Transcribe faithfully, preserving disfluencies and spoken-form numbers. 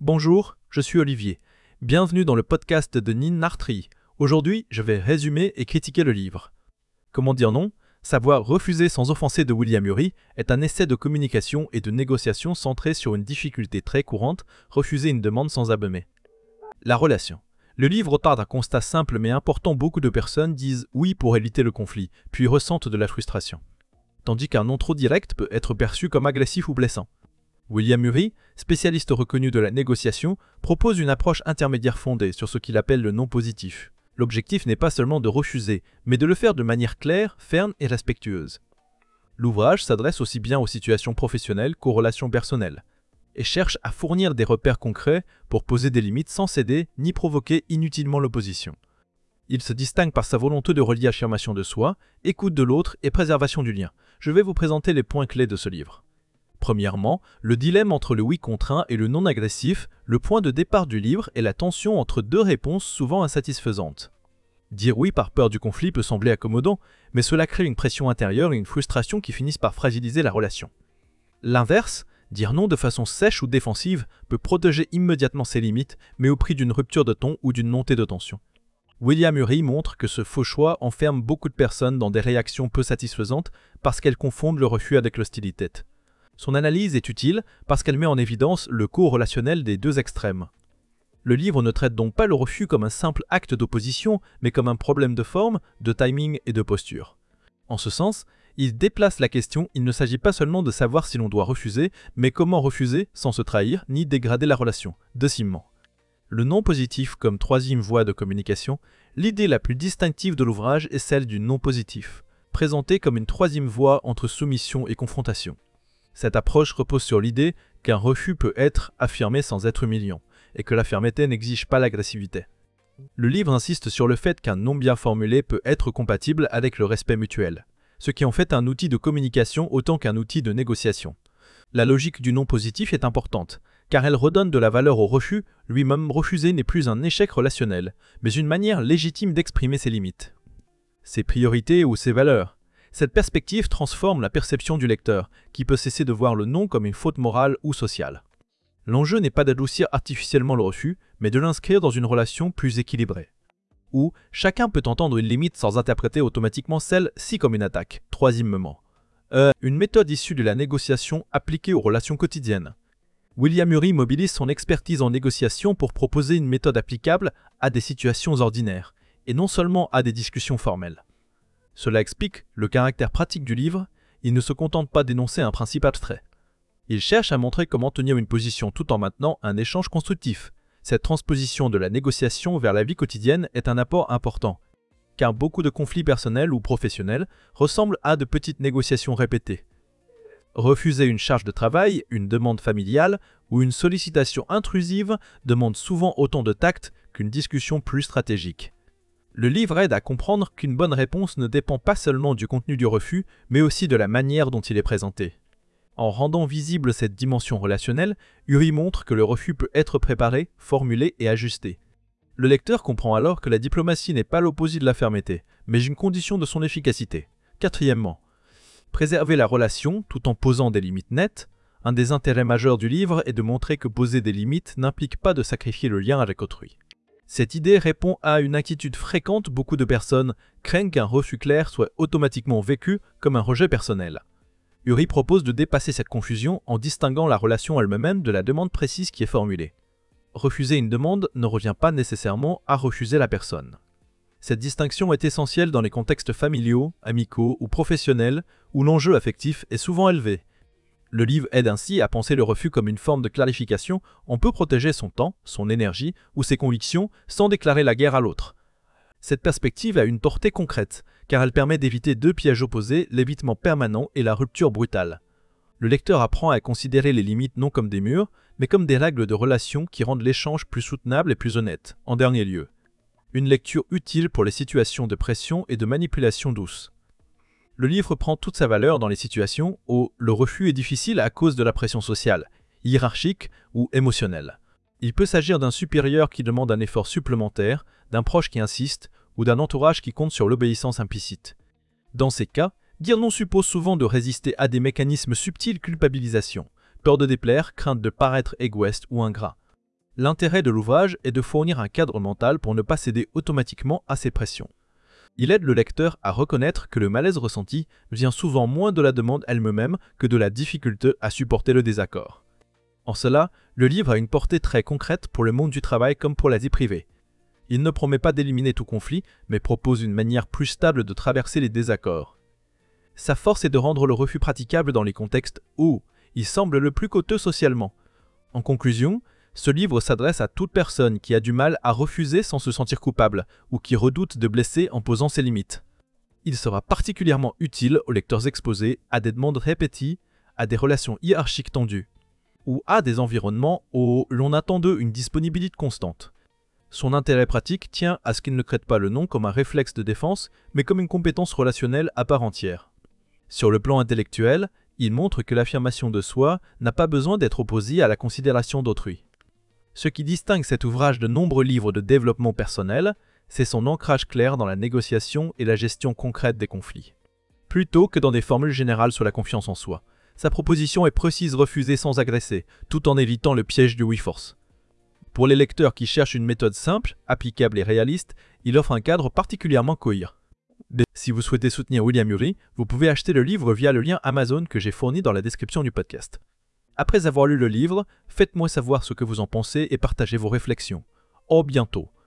Bonjour, je suis Olivier. Bienvenue dans le podcast de Nin Nartri. Aujourd'hui, je vais résumer et critiquer le livre. Comment dire non? Savoir refuser sans offenser de William Ury est un essai de communication et de négociation centré sur une difficulté très courante, refuser une demande sans abîmer. La relation. Le livre part d'un constat simple mais important. Beaucoup de personnes disent oui pour éviter le conflit, puis ressentent de la frustration. Tandis qu'un non trop direct peut être perçu comme agressif ou blessant. William Ury, spécialiste reconnu de la négociation, propose une approche intermédiaire fondée sur ce qu'il appelle le non positif. L'objectif n'est pas seulement de refuser, mais de le faire de manière claire, ferme et respectueuse. L'ouvrage s'adresse aussi bien aux situations professionnelles qu'aux relations personnelles, et cherche à fournir des repères concrets pour poser des limites sans céder ni provoquer inutilement l'opposition. Il se distingue par sa volonté de relier affirmation de soi, écoute de l'autre et préservation du lien. Je vais vous présenter les points clés de ce livre. Premièrement, le dilemme entre le oui contraint et le non agressif, le point de départ du livre est la tension entre deux réponses souvent insatisfaisantes. Dire oui par peur du conflit peut sembler accommodant, mais cela crée une pression intérieure et une frustration qui finissent par fragiliser la relation. L'inverse, dire non de façon sèche ou défensive, peut protéger immédiatement ses limites, mais au prix d'une rupture de ton ou d'une montée de tension. William Ury montre que ce faux choix enferme beaucoup de personnes dans des réactions peu satisfaisantes parce qu'elles confondent le refus avec l'hostilité. Son analyse est utile parce qu'elle met en évidence le co-relationnel des deux extrêmes. Le livre ne traite donc pas le refus comme un simple acte d'opposition, mais comme un problème de forme, de timing et de posture. En ce sens, il déplace la question. Il ne s'agit pas seulement de savoir si l'on doit refuser, mais comment refuser sans se trahir ni dégrader la relation. Deuxièmement, le non positif comme troisième voie de communication, l'idée la plus distinctive de l'ouvrage est celle du non positif, présentée comme une troisième voie entre soumission et confrontation. Cette approche repose sur l'idée qu'un refus peut être affirmé sans être humiliant, et que la fermeté n'exige pas l'agressivité. Le livre insiste sur le fait qu'un non bien formulé peut être compatible avec le respect mutuel, ce qui en fait un outil de communication autant qu'un outil de négociation. La logique du non positif est importante, car elle redonne de la valeur au refus. Lui-même, refuser n'est plus un échec relationnel, mais une manière légitime d'exprimer ses limites, ses priorités ou ses valeurs. Cette perspective transforme la perception du lecteur, qui peut cesser de voir le non comme une faute morale ou sociale. L'enjeu n'est pas d'adoucir artificiellement le refus, mais de l'inscrire dans une relation plus équilibrée, où chacun peut entendre une limite sans interpréter automatiquement celle-ci comme une attaque. Troisièmement, euh, une méthode issue de la négociation appliquée aux relations quotidiennes. William Ury mobilise son expertise en négociation pour proposer une méthode applicable à des situations ordinaires, et non seulement à des discussions formelles. Cela explique le caractère pratique du livre. Il ne se contente pas d'énoncer un principe abstrait. Il cherche à montrer comment tenir une position tout en maintenant un échange constructif. Cette transposition de la négociation vers la vie quotidienne est un apport important, car beaucoup de conflits personnels ou professionnels ressemblent à de petites négociations répétées. Refuser une charge de travail, une demande familiale ou une sollicitation intrusive demande souvent autant de tact qu'une discussion plus stratégique. Le livre aide à comprendre qu'une bonne réponse ne dépend pas seulement du contenu du refus, mais aussi de la manière dont il est présenté. En rendant visible cette dimension relationnelle, Ury montre que le refus peut être préparé, formulé et ajusté. Le lecteur comprend alors que la diplomatie n'est pas l'opposé de la fermeté, mais une condition de son efficacité. Quatrièmement, préserver la relation tout en posant des limites nettes. Un des intérêts majeurs du livre est de montrer que poser des limites n'implique pas de sacrifier le lien avec autrui. Cette idée répond à une inquiétude fréquente. Beaucoup de personnes craignent qu'un refus clair soit automatiquement vécu comme un rejet personnel. Ury propose de dépasser cette confusion en distinguant la relation elle-même de la demande précise qui est formulée. Refuser une demande ne revient pas nécessairement à refuser la personne. Cette distinction est essentielle dans les contextes familiaux, amicaux ou professionnels où l'enjeu affectif est souvent élevé. Le livre aide ainsi à penser le refus comme une forme de clarification. On peut protéger son temps, son énergie ou ses convictions sans déclarer la guerre à l'autre. Cette perspective a une portée concrète, car elle permet d'éviter deux pièges opposés, l'évitement permanent et la rupture brutale. Le lecteur apprend à considérer les limites non comme des murs, mais comme des règles de relation qui rendent l'échange plus soutenable et plus honnête. En dernier lieu, une lecture utile pour les situations de pression et de manipulation douce. Le livre prend toute sa valeur dans les situations où le refus est difficile à cause de la pression sociale, hiérarchique ou émotionnelle. Il peut s'agir d'un supérieur qui demande un effort supplémentaire, d'un proche qui insiste ou d'un entourage qui compte sur l'obéissance implicite. Dans ces cas, dire non suppose souvent de résister à des mécanismes subtils: culpabilisation, peur de déplaire, crainte de paraître égoïste ou ingrat. L'intérêt de l'ouvrage est de fournir un cadre mental pour ne pas céder automatiquement à ces pressions. Il aide le lecteur à reconnaître que le malaise ressenti vient souvent moins de la demande elle-même que de la difficulté à supporter le désaccord. En cela, le livre a une portée très concrète pour le monde du travail comme pour la vie privée. Il ne promet pas d'éliminer tout conflit, mais propose une manière plus stable de traverser les désaccords. Sa force est de rendre le refus praticable dans les contextes où il semble le plus coûteux socialement. En conclusion, ce livre s'adresse à toute personne qui a du mal à refuser sans se sentir coupable ou qui redoute de blesser en posant ses limites. Il sera particulièrement utile aux lecteurs exposés à des demandes répétées, à des relations hiérarchiques tendues ou à des environnements où l'on attend d'eux une disponibilité constante. Son intérêt pratique tient à ce qu'il ne traite pas le non comme un réflexe de défense, mais comme une compétence relationnelle à part entière. Sur le plan intellectuel, il montre que l'affirmation de soi n'a pas besoin d'être opposée à la considération d'autrui. Ce qui distingue cet ouvrage de nombreux livres de développement personnel, c'est son ancrage clair dans la négociation et la gestion concrète des conflits. Plutôt que dans des formules générales sur la confiance en soi, sa proposition est précise, refuser sans agresser, tout en évitant le piège du oui-force. Pour les lecteurs qui cherchent une méthode simple, applicable et réaliste, il offre un cadre particulièrement cohérent. Si vous souhaitez soutenir William Ury, vous pouvez acheter le livre via le lien Amazon que j'ai fourni dans la description du podcast. Après avoir lu le livre, faites-moi savoir ce que vous en pensez et partagez vos réflexions. À bientôt.